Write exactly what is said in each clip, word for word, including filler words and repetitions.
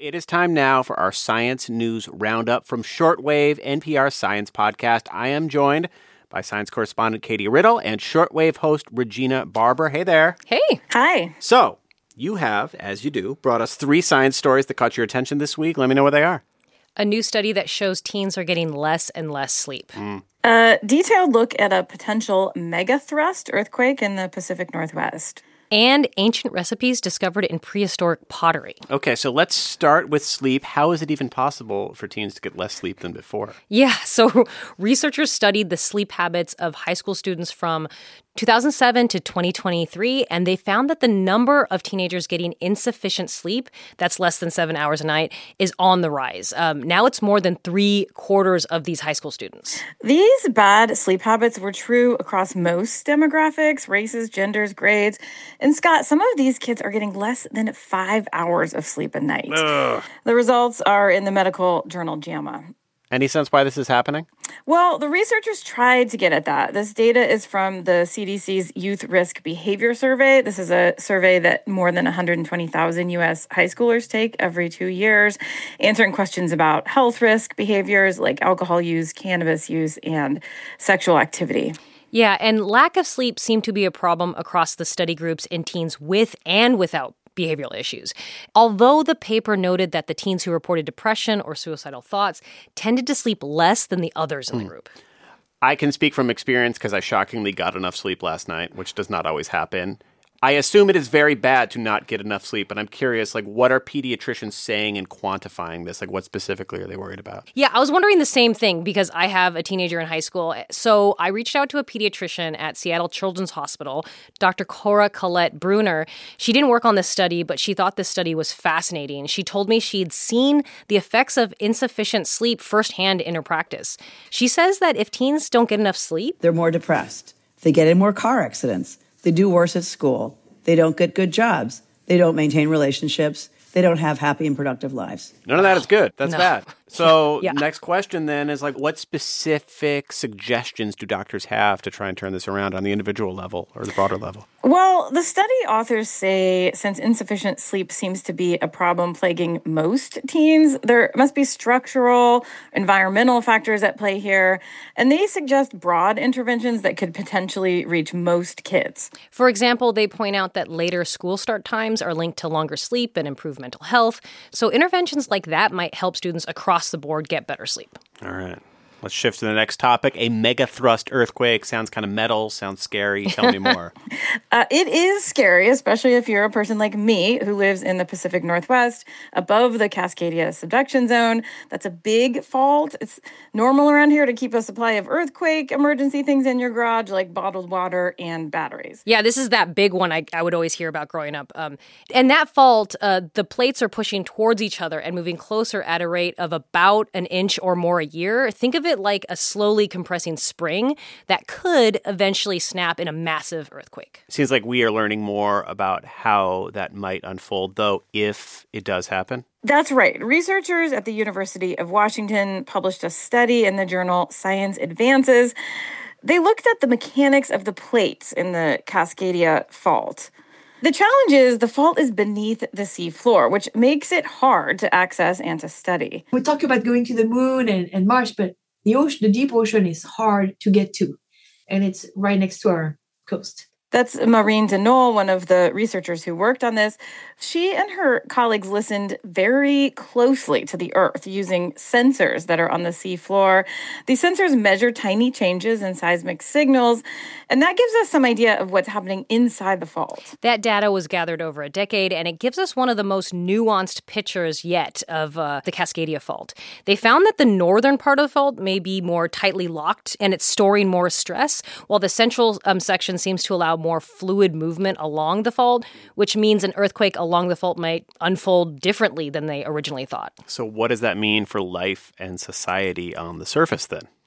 It is time now for our Science News Roundup from Shortwave, N P R Science Podcast. I am joined by science correspondent Katie Riddle and Shortwave host Regina Barber. Hey there. Hey. Hi. So, you have, as you do, brought us three science stories that caught your attention this week. Let me know what they are. A new study that shows teens are getting less and less sleep. Mm. A detailed look at a potential megathrust earthquake in the Pacific Northwest. And ancient recipes discovered in prehistoric pottery. Okay, so let's start with sleep. How is it even possible for teens to get less sleep than before? Yeah, so researchers studied the sleep habits of high school students from two thousand seven to twenty twenty-three, and they found that the number of teenagers getting insufficient sleep, that's less than seven hours a night, is on the rise. Um, now it's more than three quarters of these high school students. These bad sleep habits were true across most demographics, races, genders, grades. And Scott, some of these kids are getting less than five hours of sleep a night. Ugh. The results are in the medical journal JAMA. Any sense why this is happening? Well, the researchers tried to get at that. This data is from the C D C's Youth Risk Behavior Survey. This is a survey that more than one hundred twenty thousand U S high schoolers take every two years, answering questions about health risk behaviors like alcohol use, cannabis use, and sexual activity. Yeah, and lack of sleep seemed to be a problem across the study groups in teens with and without behavioral issues. Although the paper noted that the teens who reported depression or suicidal thoughts tended to sleep less than the others in the group. I can speak from experience because I shockingly got enough sleep last night, which does not always happen. I assume it is very bad to not get enough sleep, but I'm curious, like, what are pediatricians saying and quantifying this? Like, what specifically are they worried about? Yeah, I was wondering the same thing because I have a teenager in high school. So I reached out to a pediatrician at Seattle Children's Hospital, Doctor Cora Collette Bruner. She didn't work on this study, but she thought this study was fascinating. She told me she'd seen the effects of insufficient sleep firsthand in her practice. She says that if teens don't get enough sleep, they're more depressed. They get in more car accidents. They do worse at school. They don't get good jobs. They don't maintain relationships. They don't have happy and productive lives. None of that is good. That's No. bad. So Yeah. next question then is like, what specific suggestions do doctors have to try and turn this around on the individual level or the broader level? Well, the study authors say since insufficient sleep seems to be a problem plaguing most teens, there must be structural, environmental factors at play here, and they suggest broad interventions that could potentially reach most kids. for example, they point out that later school start times are linked to longer sleep and improved mental health. So interventions like that might help students across the board get better sleep. All right. Let's shift to the next topic. A megathrust earthquake. Sounds kind of metal, sounds scary. Tell me more. Uh, it is scary, especially if you're a person like me who lives in the Pacific Northwest above the Cascadia subduction zone. That's a big fault. It's normal around here to keep a supply of earthquake emergency things in your garage, like bottled water and batteries. Yeah, this is that big one I, I would always hear about growing up. Um, and that fault, uh, the plates are pushing towards each other and moving closer at a rate of about an inch or more a year. Think of it like a slowly compressing spring that could eventually snap in a massive earthquake. Seems like we are learning more about how that might unfold, though, if it does happen. That's right. Researchers at the University of Washington published a study in the journal Science Advances. They looked at the mechanics of the plates in the Cascadia fault. The challenge is the fault is beneath the seafloor, which makes it hard to access and to study. We talk about going to the moon and, and Mars, but the ocean, the deep ocean is hard to get to, and it's right next to our coast. That's Maureen Denol, one of the researchers who worked on this. She and her colleagues listened very closely to the Earth using sensors that are on the seafloor. These sensors measure tiny changes in seismic signals, and that gives us some idea of what's happening inside the fault. That data was gathered over a decade, and it gives us one of the most nuanced pictures yet of uh, the Cascadia fault. They found that the northern part of the fault may be more tightly locked, and it's storing more stress, while the central um, section seems to allow more fluid movement along the fault, which means an earthquake along the fault might unfold differently than they originally thought. So what does that mean for life and society on the surface then?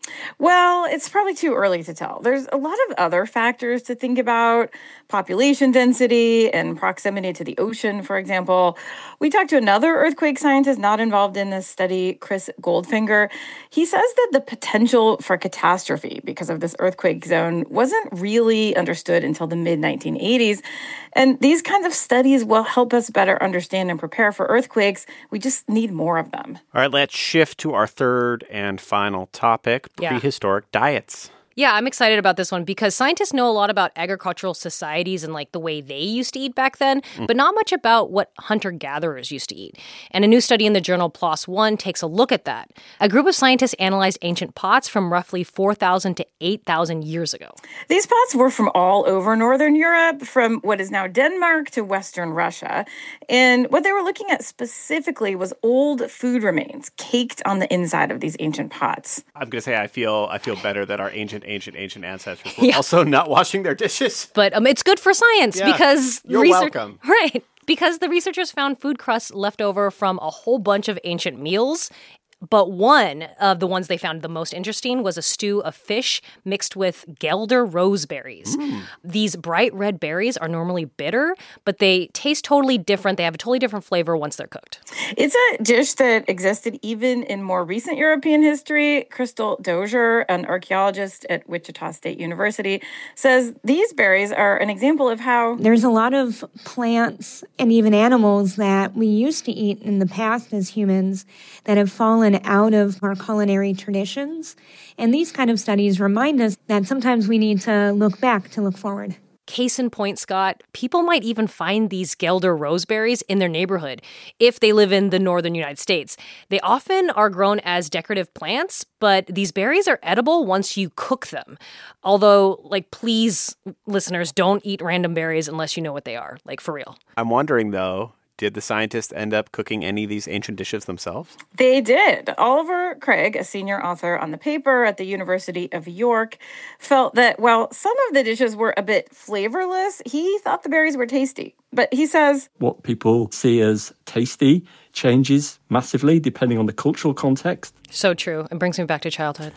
Well, it's probably too early to tell. There's a lot of other factors to think about: population density and proximity to the ocean, for example. We talked to another earthquake scientist not involved in this study, Chris Goldfinger. He says that the potential for catastrophe because of this earthquake zone wasn't really understood until the mid nineteen eighties. And these kinds of studies will help us better understand and prepare for earthquakes. We just need more of them. All right, let's shift to our third and final topic, Yeah. prehistoric diets. Yeah, I'm excited about this one because scientists know a lot about agricultural societies and like the way they used to eat back then, mm. but not much about what hunter-gatherers used to eat. And a new study in the journal PLOS One takes a look at that. A group of scientists analyzed ancient pots from roughly four thousand to eight thousand years ago. These pots were from all over Northern Europe, from what is now Denmark to Western Russia. And what they were looking at specifically was old food remains caked on the inside of these ancient pots. I'm going to say I feel I feel better that our ancient ancient, ancient ancestors were yeah. also not washing their dishes. But um, it's good for science yeah. because... You're research- welcome. Right. Because the researchers found food crusts left over from a whole bunch of ancient meals. But one of the ones they found the most interesting was a stew of fish mixed with Gelder roseberries. Mm. These bright red berries are normally bitter, but they taste totally different. They have a totally different flavor once they're cooked. It's a dish that existed even in more recent European history. Crystal Dozier, an archaeologist at Wichita State University, says these berries are an example of how... There's a lot of plants and even animals that we used to eat in the past as humans that have fallen out of our culinary traditions. And these kind of studies remind us that sometimes we need to look back to look forward. Case in point, Scott, people might even find these Gelder roseberries in their neighborhood if they live in the northern United States. They often are grown as decorative plants, but these berries are edible once you cook them. Although, like, please, listeners, don't eat random berries unless you know what they are, like, for real. I'm wondering, though, did the scientists end up cooking any of these ancient dishes themselves? They did. Oliver Craig, a senior author on the paper at the University of York, felt that while some of the dishes were a bit flavorless, he thought the berries were tasty. But he says, what people see as tasty changes massively depending on the cultural context. So true. It brings me back to childhood.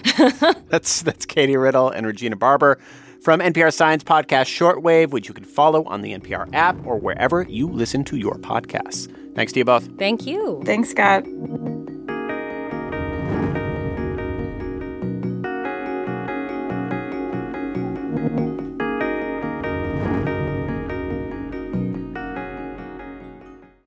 that's that's Katie Riddle and Regina Barber from N P R Science Podcast Shortwave, which you can follow on the N P R app or wherever you listen to your podcasts. Thanks to you both. Thank you. Thanks, Scott.